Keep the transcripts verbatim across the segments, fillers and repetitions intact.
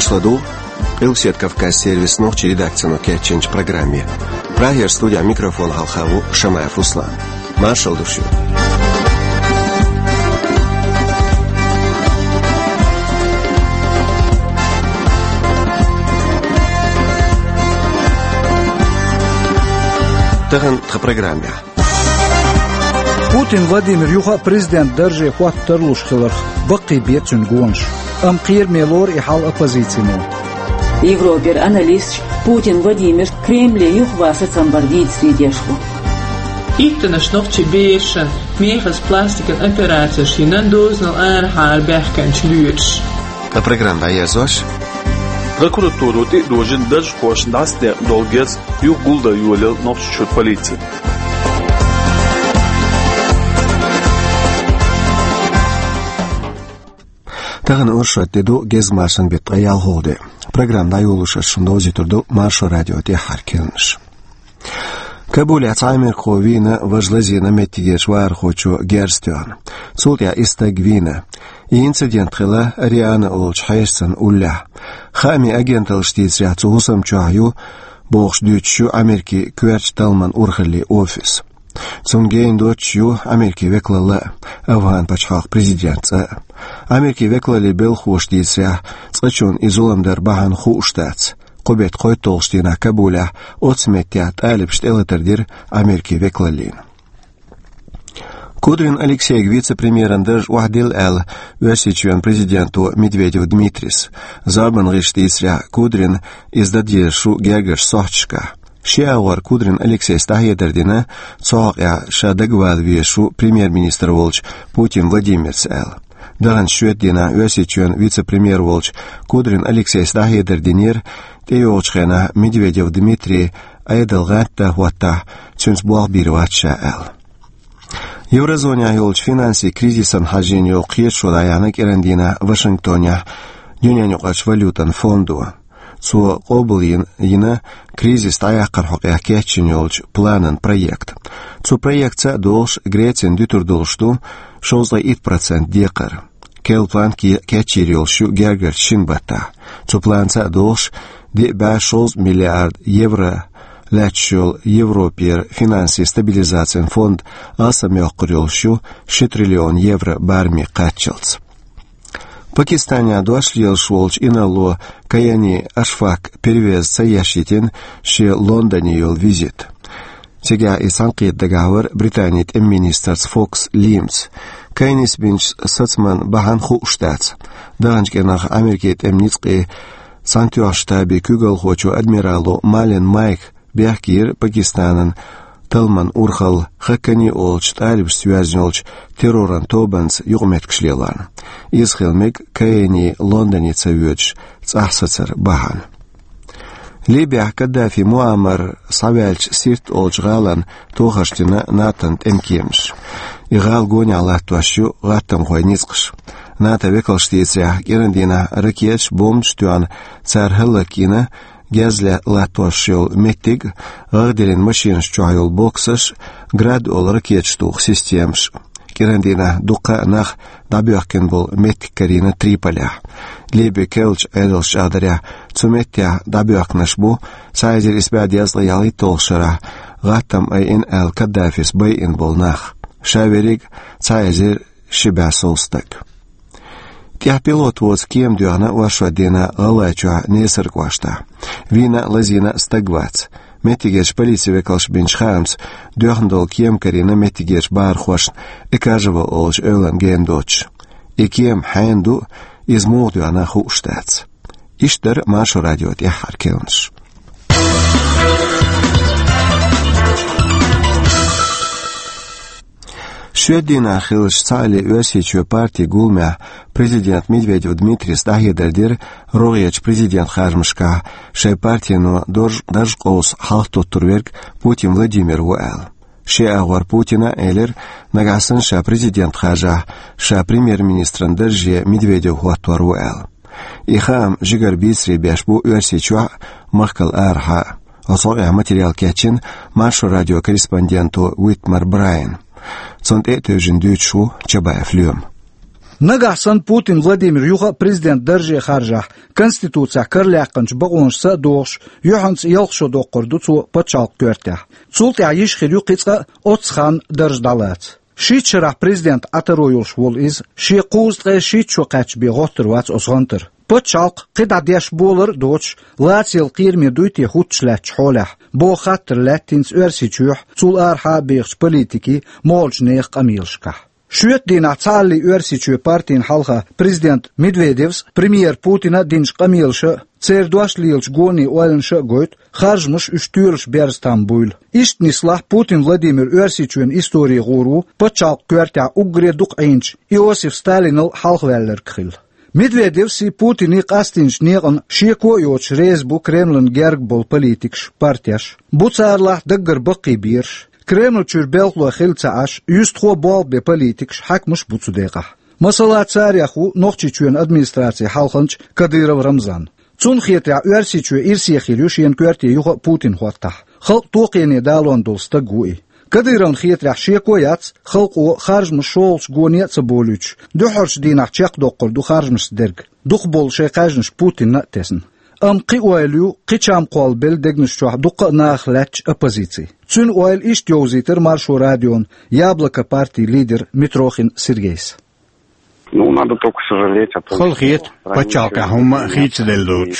Ашладу, Илсет Кавказ сервис ночи редакцию Керченч программе. Прагер студия микрофон Халхаву Шамаев Услан. Маршал душу. Таган в программе. Путин Владимир Юха президент держи хват терлушхилар баки бетсун гонш. Амкир мелор и хал оппозициону. Европер аналист Путин Владимир Кремль юхваса цамбардит средешку. Итнаш ногче бешен мехас пластикен операция шинан дознал архар бехканч лютш. А программа язош? Прокуратуру ти дожен даже хош дасте долгец ю гулда юлел ногче полиции. Таган уршат деду гезмашан бет аял ходе. Программа юлуша шундози турду маршо радио те харкенш. Кабуле цаймер ховина важлазина метигеш вар хочо герстюан. Цултя истагвина. И инцидент хила Риана олч хайсан улля. Хами агент алштиц ря цусам чаю бохш дючу Америки кверч талман урхали офис. Цунгейн дочью Америки веклала Афган пачхах президентца. Америки веклали бел хуштиця цачун изуламдар бахан хуштац. Кубет кой толштина Кабуля отсметят алипшт элатердир Америки веклалин. Кудрин Алексей вице-премьерен держ ухдил эл версичуен президенту Медведев Дмитрис. Забан риштиця Кудрин издадиршу гергаш сохчка. Шиавар Кудрин Алексей стахедердина цоя шадагвал вишу премьер-министр волч Путин Владимир Сэл. Дан шведдина версичуен вице-премьер волч Кудрин Алексей стахедердинир теочхена Медведев Дмитрий айдалгатта хуатта цюнсбуах бирватша эл. Еврозоня юлч финанси кризисан хажиню киешудаянак ирандина Вашингтоня дюнянюкач валютан фонду. Цу облин йина кризис таяккар хокя кетчин юлч планен проект. Цу проектца долш Грецин дютурдолшту шозла ит процент декар. Кел план кетчир юлшу гергер шинбата. Цу планца долш де башоз миллиард евро лячшул Европер финанси стабилизацион фонд асамёккурёлшу шесть триллион евро барми катчылц. Пакистане дошлил шолч инало каяни ашфак перевез саяшитин ше Лондоне юл визит. Сега и санкет договор Британит министерс Фокс Лимц. Кайнис бинч сацман бахан хуштац. Данчгенах Америкет эмницкий Сантюаштаби күгал хочу адмиралу Малин Майк Бяхкир Пакистанан Талман Урхал Хакани Олч Талиб Связнолч терроран Тобанс югмет кшлелан. Исхелмик Каени Лондоне цавёч цахсацар бахан. Либия Каддафи Муаммар Савяльч Сирт Олч Галан Тохаштина Натант Энкемш. Игал гоня латуашу латтам хойницкш. Ната векалштиця керендина ракетш бомбштуан цархалакина Гязля латуашил метиг гагделин машинш чуайол боксаш град ол ракетштух системш. Керендина дука нах дабьохкен бол метик карина Триполя. Либе келч эдэлш адаря цумеття дабьохнаш бу сайзер избяд язла яли толшара гаттам айин эл Каддафис байин бол нах. Шаверик сайзер шибя солстак. Тя пилот воз кем дюана ваша дена галачуа несарквашта. Вина лазина стагвац. Метигеш полиция векалш бинчхамс дюхндол кем карина метигеш бархваш экажева олж элан гендоч. И кем хэнду измуг дюана хуштац. Иштер маршо радио тя харкелнш. Шведина хилш цали версичу партии гулмя президент Медведев Дмитрий стахедердир рояч президент Хажмшка шей партияну дажкоус халхтот турверк Путин Владимир Уэл. Шей агвар Путина элер нагасын ша президент Хажа ша премьер-министран держи Медведев Хуатуар Уэл. Ихам жигар бисри бяшбу версичу махкал арха. Особый материал кетчин маршо радиокорреспонденту Уитмар Брайан. Цонт этежин дючу Чабаев Лем. Nagahsan Putin Vladimir Yuha prezident darje harjah konstitutsiya karlyaqınç bağonşsa doğuş yuhans yalqşo doqurdu çu paçalq görtə. Çultya yişxir yuqitsqa otsxan darjdalat. Şi çıraq prezident ataroyulş vol iz şi quztqa şi çoqaç bi qoturvac osğantır. Paçalq qidadiyaş bolur doç latil qirmi duyti hutçlaç xolah. Bo xatır latins örsiçüh çul arha beğç politiki molçneq qamilşqa. Şüet dina çalli örsiçü partin halqa prezident Medvedevs premier Putina dinç qamilşa Цердуашлилч гони уайлнша гойт, харжмыш үштүрш Берстамбул. Иштнислах Путин Владимир Өрсичуен истории гуру, пачал квертя угредук айнч, Иосиф Сталинл халхвеллер кхил. Медведевси Путин иқастинч неғын шеко йоч резбу Кремлін гергбол политикш партияш. Буцарлах даггар бақи бирш. Кремль чурбелхло хилцааш, юстхо болбе политикш хакмыш буцудеға. Масала царяху нохчичуен администрации халханч Кадыров Рамзан. Цун хетя Өрсичу ирсиехилюш ен кверти юха Путин хуаттах. Халк тоқене далон долста гуи. Кадырон хетя шеко яц, халку харжмыш шолч гоне цаболюч. Духарш динах чек доққыр ду харжмыш дерг. Дух бол шеқажныш Путин на тесн. Ам қи уайлю, қичам қуал бел дегныш чуах дуққа нахлач оппозиции. Цун уайл ишт йозитер маршу радион, Яблоко партии лидер Митрохин Сергейс. Ну, надо только сожалеть о том, Холхит, пачалка хума хитсдельдуч.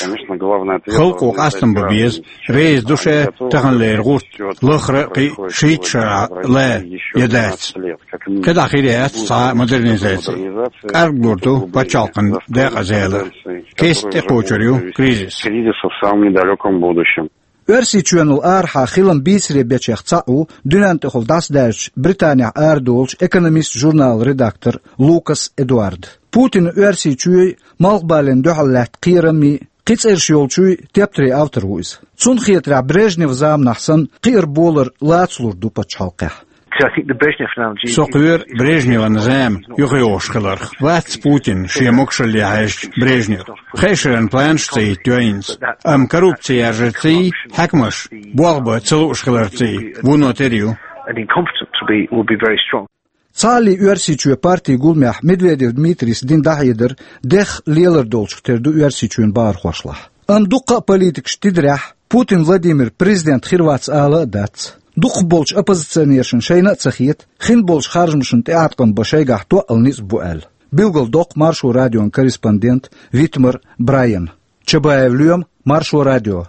Холку астам бабиз, рейс душе таханлер гурт, лохра пи шитша ле ядац. Когда хирият са модернизация. Каргурту пачалкан дегазела. Кесте почерю кризис. Кризис в самом недалеком будущем. Örsiçüenul arha xilan bisre beçex ça'u dünentexol dasderç Britanya ardolç ekonomist jurnal redaktor Lucas Edward. Putin örsiçüy malbalen döhallat qirami qits erşyolçuy teptri avtoruyz. Çun xietra Brezhnev zamnahsan qir bolar laçlur dupa çalqa. Soqyr Brezhnevan zam yuqyoshqalar. Vats Putin shemokshli hash Brezhnev. Kheshran planshti tyoins. Am korruptsiya jtsi hakmash. Bolba tsuloshqalartsi. Vunoteriu. And incompetent to be will be very strong. Цали Өрсичуе партии Гулмях Медведев Дмитрис дин дахидер дех лелер долчтерду Өрсичуен бар хошлах. Ам дуqa политик штидрах Путин Владимир президент Хирвац ала дац. Дух болч оппозиционершин шейна цахит, хин болч харжмшин театкон башайгах то алнис буэл. Билгал док маршу радион корреспондент Витмар Брайан. Чабаевлюем маршу радио.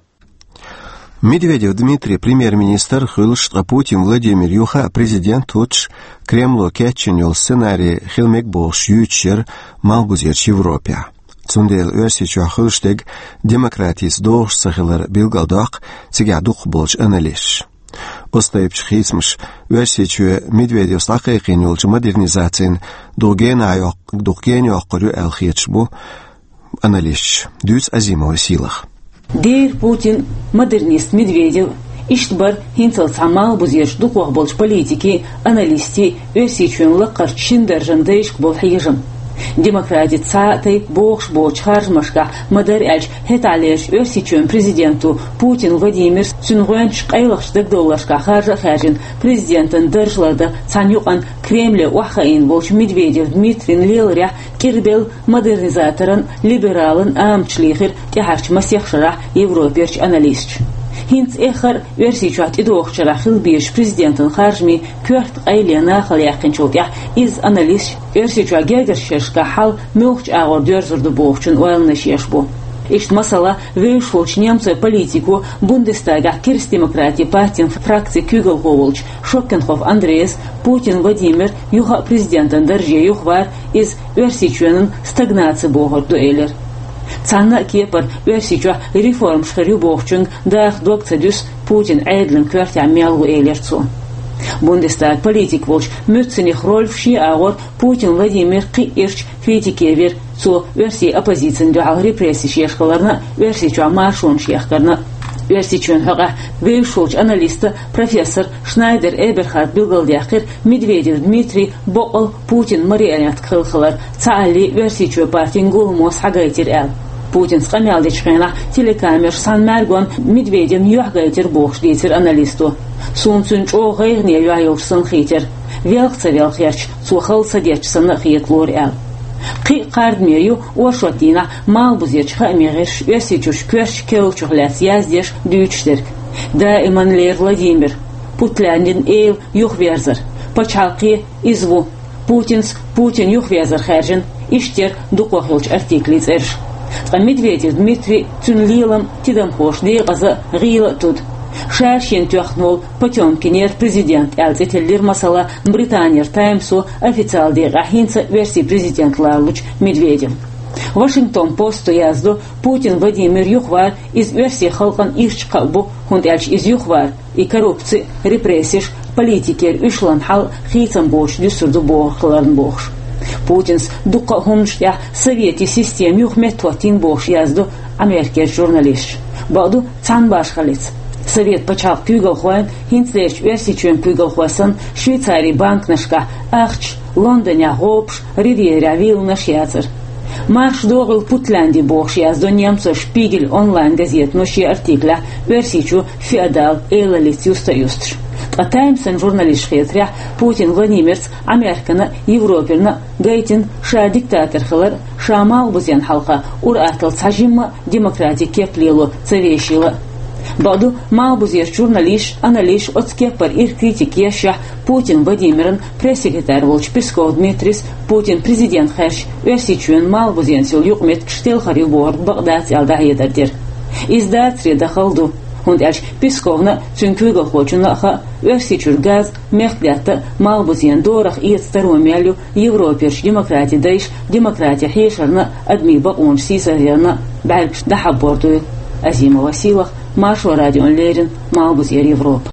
Медведев Дмитрий, премьер-министр, хылшта Путин Владимир Юха, президент уч Кремло кетченюл сценарий хилмекболш ючер малгузерч Европе. Цундел Өрсичу хылштег демократис дош сахилар билгалдак цигядух болч аналиш. Остаипч хисмш Өрсичу Медведев слахайкинюлч модернизацин дугенайок дугеньокрю элхичбу аналиш дюц азимова силах. Дейр Путин, модернист Медведев, иштбар хинцал самал бузеш духуах болч политики, аналисти, Өрсичуен лаққар чиндержан дейшк бол хижам. Демократия цатай бохш боч харжмашка мадар эльч хеталеш Өрсичуен президенту Путин Владимир Цюнгуэнч қайлақштык долларшка харжа хажин президентын дыржлада цанюқан Кремле уахаин болч Медведев Дмитрин лелря кирбел модернизаторын либералын амчлихир тяхарч масехшара европерч аналистч. Хинц эхар Өрсичуат идоохчара хилбиш президентын харжми кёрт айлена халяқинчултя из аналист Өрсичуа гергершешка хал мёхч агор дёрзурду бохчун уэлнэшешбу. Ишт масала вейшволч немцы политику Бундестага Кирс-демократии партин фракции Кюгел-Говолч Шоккенхоф Андреас Путин Владимир юха президентын дырже юхвар из Өрсичуэнын стагнации бохор дуэлер. Цанна кепар Өрсичуа реформ шхарю бохчун дах докцадюс Путин айдлен квертя мялгу элерцу. Бундестаг политик волч мюцених роль в ши агор Путин Владимир Киирч критикевер цо Өрси оппозицион дюал репрессий шешкаларна Өрсичуа маршун шехкарна. Өрсичуен хага вейшолч аналиста профессор Шнайдер Эберхард билгалдяхир Медведев Дмитрий Боқал Путин марионет кхылхалар цаали Өрсичуа партин гулмос хагайтер эл. Путин скамялдичхена телекамер сан мәргон Медведев юхгайтер бохш дейтер аналисту. Сунцун чо гайгне юайылшсын хейтер. Велқца велхерч цухал садечсаны хейтлор эл. قي قارد ميريو وشوتينا مال بوزيتش خاميغش يسيتش كوش كيوچ غلاس يازديش دوچترك دائما لير владимир путляндин эйл юхверзер почалки изву путинс путин юхверзер хержин иштер дукохолч артиклиц эрш Медведев Дмитрий Цунлилом тидам хош дейгаза гыйла тут Шашин тюхнул Потёмкинер президент Алзетеллер масала Британер Таймсу официал дейгахинца версии президент Лалуч Медведев. Вашингтон Пост язду Путин Владимир Юхвар из версии Халкан Ишчкабу хундальч из Юхвар и коррупции репрессиш политикер Ишлан Хал Хицам Бош Дюсурду Бохларн Бош. Путинс дука хумштя совети систем юхметватин Бош язду америкер журналист. Баду Цанбаш Халиц. Совет почал пюгалхуэн, хинцлеш версичуэн пюгалхуэсэн, Швейцарий банк нашка, ахч, Лондоня гопш, Ривьера вил наш яцер. Марш догыл Путлянди бохш язду немцо Шпигель онлайн газет ноши артикля, версичу феодал эйла лицюста юстр. А Таймсен журналист хетря, Путин Владимирц, Американа, Европерна, Гейтин, ша диктатор хылар, ша мал бузян халка, ур атыл цажимма, демократия кеплило, цавещила. Баду малбузер журналист, аналист от скепар ир критик яща Путин Владимирен, пресс-секретарь Волч Песков Дмитрис, Путин президент Херш, версичуен малбузен сил юкмет кштел харил борд Багдад алда едардер. Издатри дахалду. Хундальч Песковна цюнкюгал хочунаха, версичур газ, мехтлята малбузен дорах и старомялю Европерш демократия дайш, демократия хешарна, адмиба он сисарерна, бальгш дахабортует. Азима Василах, Машу Радион Лерин, Малбузер Европа.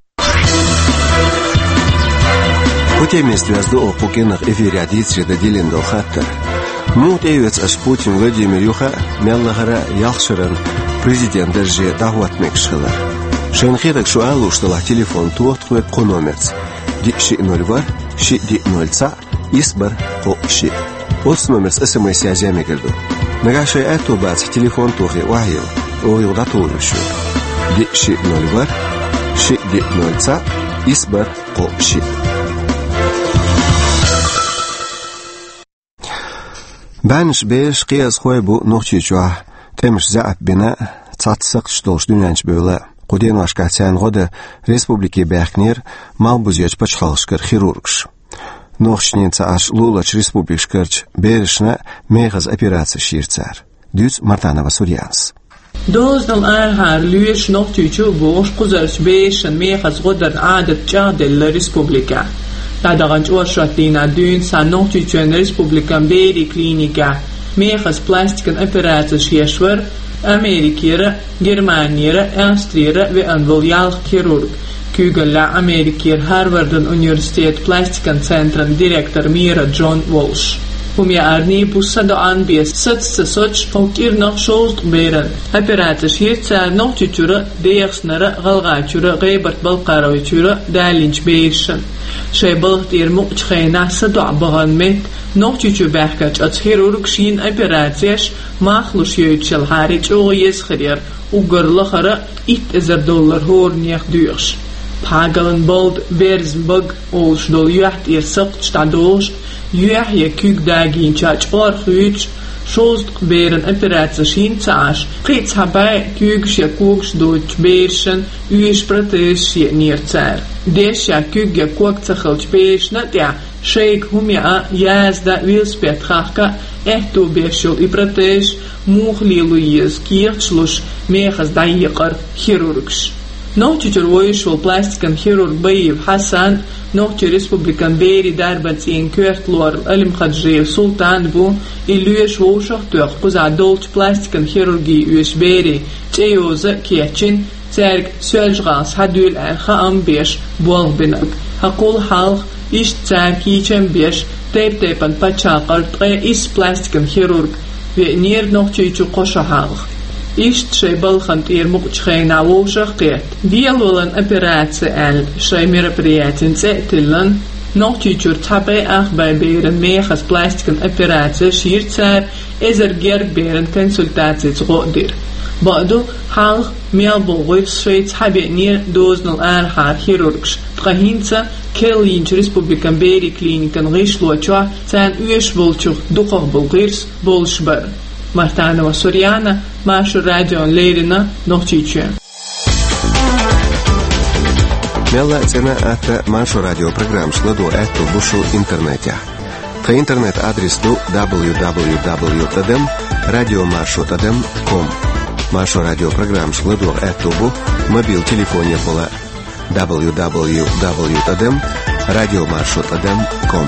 По теме звезду о пукинах эфире адицри да дилин до хаттер. Мут эйвец аш Путин Владимир Юха меллагара ялшырын президент дәрже дағуат мекшылар. Шенхирак шуалу штала телефон туохтхует қономец. Ди ши ноль бар, ши ди ноль ца, исбар о ши. Оц номер с смс язями герду. Нагашай эту бац телефон тухи вахил. Ойыл да толушу. Ди ши ноль бар, ши ди ноль ца, исбар о ши. Банш беш қияз хой бу нухчичуа. Темш заап бина цатсық штолш дүнянч бөйлі. Қуден вашка цян годы республики бәхнер малбузеч пачхалшкар хирургш. Нухчница аш лулач республикшкарч берешна мегаз операция ширцар. Дюц Мартанова Сурьянс. دوزنال آنهار لیش نوتیچو بوش قزرش بیشن میخز غدر عادت جادل رسپوبلیکا. دادگانج ورشاتینا دون سان نوتیچون رسپوبلیکان بیری کلینیکا میخز پلاستیکن اپراتش یشور امریکیره، گرمانیره، استریره و انولیال خیرورگ. Kugella Amerikir Harvard'ın Üniversitet Plastikan Centran direktör Mira John Walsh. Humia arni bussa do anbies satsa soch falkir noch schost beren. Apparatus hier tsar noch tutura deersnara galgatura gebert balqarawitura dalinch beersen. Shay balt ir muqchayna sadu bagan met noch tutu berkach at chirurg shin apparatus machlus yutshal harich o yeskhir ugerlachara it ezer dollar hor niech duurs. Pagalen bald Bersburg olsh dol juht ir sakt stadosh juht je kuk dagin chach or khuch shost beren operatie shin tsash qits habay kuk she kuks doch bersen uish pratesh nier tsar desh ya kuk ge kok tsakhlt beshna tya sheik humia yazda wilspet khaka ehtu beshul i pratesh mukhli luiz kirchlush mechas dayiqar chirurgs. Nochtjur woyshul plastikan chirurg Bayiv Hassan, nochtjur Republikan Beri darbat in Kürtlor Alim Khadjev Sultan bu iluesh woshach tuq quza dolch plastikan chirurgi us Beri cheyoza kiechin zerg sölgans hadul an kham besh bol binag haqul halq ish zar kichen besh tep tepan pachaqar tre is plastikan chirurg ve nier nochtjur qosha halq Ist shay balkhant ir muqchkhayna woshach qet. Dialolan operatie al shay merapariatin zetlan nochtjur tabe ach bei beren megas plastikan operatie shirtsar ezer ger beren konsultatie zrodir. بعدو حال ميلبو شويت حبينير دوزن الآن حار هيروركش تقهينسا كيرلينج ريسبوبليكان بيري كلينيكان غيش لوچوا تان ويش بولچو دقق بولغيرس بولشبر مرتانا وسوريانا ماشو راديو ليرنا نوتيچو Мела цена это Машу радиопрограмм шладу эту бушу интернете. Та интернет адрес ду дабл ю дабл ю дабл ю точка тадем радиомашу точка ком. Машу радиопрограмм шладу эту бу мобил телефоне пола дабл ю дабл ю дабл ю точка тадем радиомашу точка ком.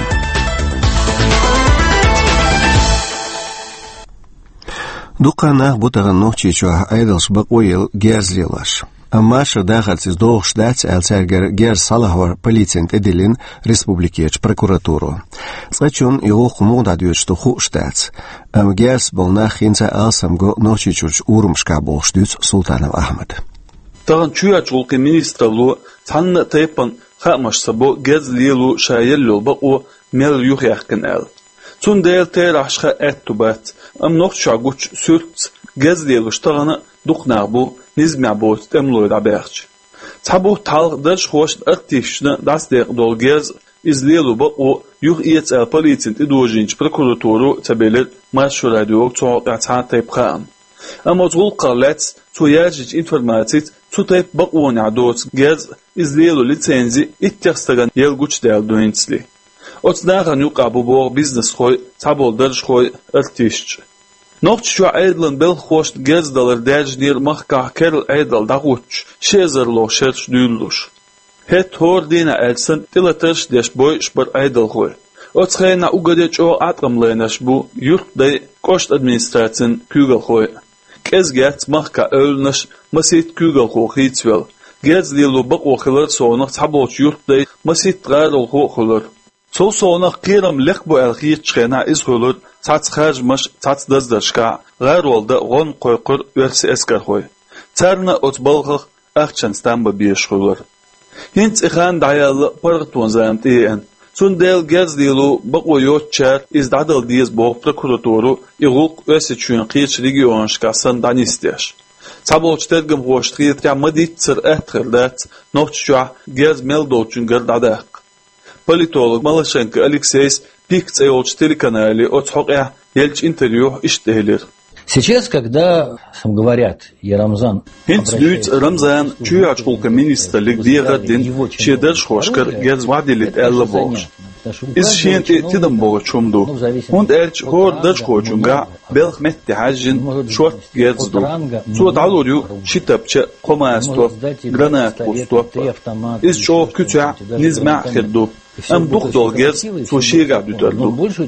Дукана бутаган нохчичо айдалш бакоел герзлилаш. Маша дахальцис доғштац әлсәргер гер салахвар полицент эдилин республикеч прокуратуру. Сачун иғуқ муғда дүйечті хуштац. Ам герс болна хинца алсамго нохчичуч урумшка болштуц Султанов Ахмад. Тағын чуяч ұлқы министрлу танны тайпан қамашса бо герзлилу шайеллу бақу мел юх яқын әл. Цун дейл тейр ашқа әтту бәт. Ам нохча гуч сүрт герзлилу штағаны دقنا بو نزمع بو تملو دابرش تابو تال درش خوش ارتيشنا داس ديق دولغيز izlielu baqo yuh iyets el policint idojinch prokuraturu tabelet marşu radio to ta taypqan ama zul qalats to yajich informatit to tayp baqo na'dot gaz izlielu licenzi ittixstagan yelguch del dointsli otsdagan yuqabu bo business khoy tabol dersh khoy artish Noch şu aydlan bel hoşt gezdalar dajdir mahka kerl aydal daguch şezer lo şerş düldüş het hor dina elsen tilaters des boy spar aydal khoy otskhayna ugadech o atqamlaynash bu yurtday kost administrasiyan kügel khoy kezgat mahka ölnash masit kügel khoyitsvel gezdilu baqo khilar so'naq taboch yurtday masit qarol khoylar Сол соонах кирам лехбо алхиет чхена из холод цац хажмаш цац даздашка гаролда гон койқур верси эскар хой царна от балхах ахчан стамба биеш холор хинц ихан даял паргтон замтиен сундел герздилу бaqo yotchar из дадал диес бо прокуратуру игук өсе чүн қич регионшкасын данистеш Цаболчтергам гоштрит я мадитцер эхтерлдат нохчуа герз мелдочун гардадах Политолог Малашенко Алексей Пикц и телеканале от Хокя Ельч интервью иштелер. Сейчас, когда говорят, я Рамзан... Хинц дюйц Рамзан, чуя чулка министра лигдира дин, чедерш хошкар герзвадилит элла богш. Из шенти тидам бога чумду. Он эльч хор дерш хочунга, белх метти хажин, шорт герзду. Суат алурю, шитапча, комастоп, гранат пустоп. Из чо кютя, низма хедду. Am духдол герз сушига дутарду.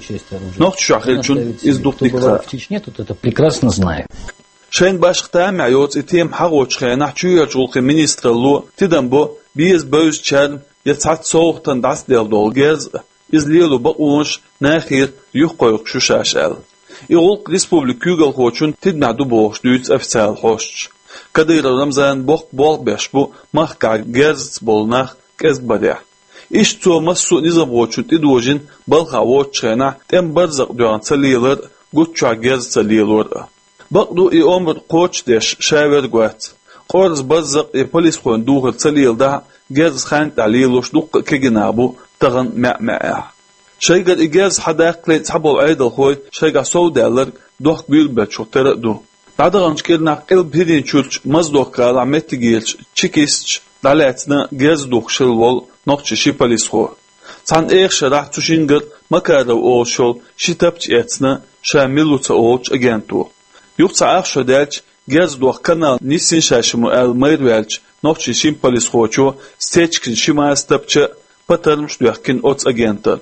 Нохт шахелчун из духдикра. Это прекрасно знает. Шен башхта маёц итем хагоч хена чуя жулхи министрлу тидамбо биз бөз чан яцат соохтан дас делдол герз излиелу баунш нахир юх койук шушашал. Игул республик күгел хочун тиднаду бош дүйц официал хош. Кадыр Рамзан бох бол бешбу махка герз болнах кезбадя. Иш то масу низам хочут идожин балха вочена тем барзак дуан салилер гуча герз салилер. Бақду и омр коч деш шавер гуат. Корз барзак и полис хон духар салилда герз хан талилуш дук кегинабу таган маа. Шайгар и герз хадак лет сабол айдал хой шайга соудалер дух гүлбе чотер ду. Дадаган шкерна эл бирин чурч маздох кала метигилч чикисч далетна герз дух шилвол Нохчи шипалис хо. Цан эх шарах цушингер макаров олшол шитапч эцна шамилуца олч агенту. Юхца ах шодельч герз дух канал нисин шашиму эл майрвельч нохчи шипалис хочо стечкин шимастапча патармш дуяхкин оц агентер.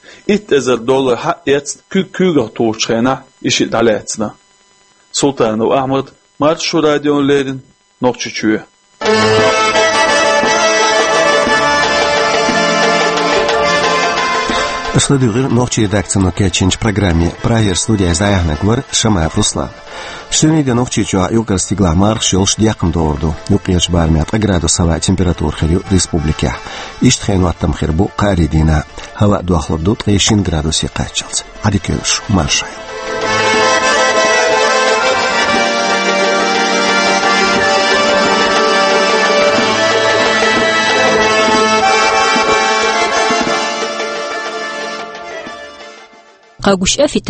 Ит эзер доллар ха эц күк күгах туучхена иши далецна. Султанов Ахмад Маршу радионлерин нохчи чуе. Следует ночи редакционной кетчинч программе «Проверь студия Заяхна Гвар» Шамаев Руслан. Сегодня ночи чуа югар стигла марш шелш дьяком до орду. Юкеш бармят градусовая температура херю республики. Иштхейну аттам хербу каридина. Хава дуахлордут гейшин градуси качалц. Адикеш маршай. قاقوش أفت